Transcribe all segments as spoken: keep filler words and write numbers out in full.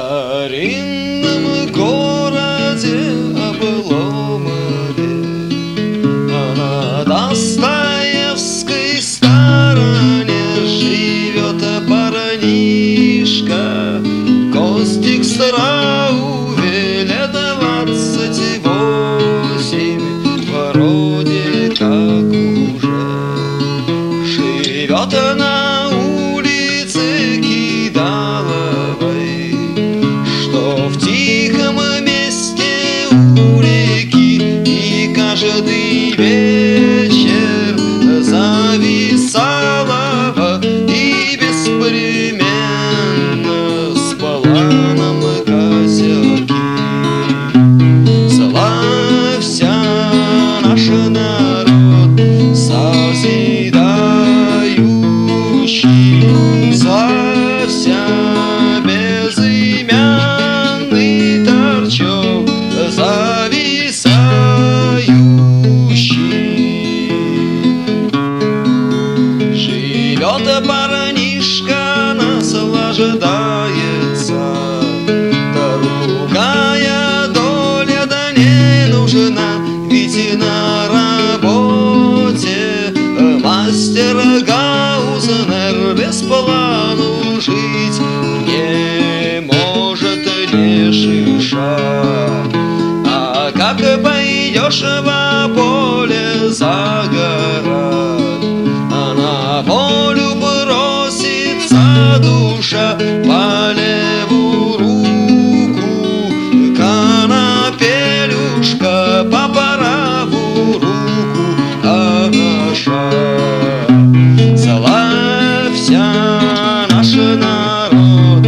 старинном городе обломове, а на Достоевской стороне живет парнишка Костик Страуве, лет двадцать восемь, вроде как уже живет на улице Кидаловой, что в тихом месте у реки, и каждый вечер зависала и беспременно спала нам косяки. Славься наш народ созидающий, славься безымянный торчок зависающий. Живет парнишка, наслаждается, другая доля да не нужна, ведь на работе мастер Гаузнер без плану жить не может ни шиша. А как пойдешь во поле загорать, а на волю бросится душа по левую руку, конопелюшка по правую руку хороша. Славься наш народ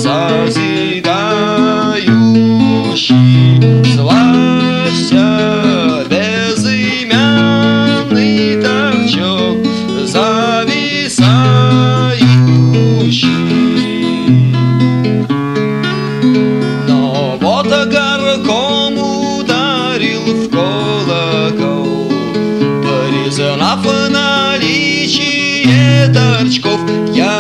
созидающий, славься безымянный торчок зависающий. Но вот горком ударил в колокол, признав наличие торчков. Я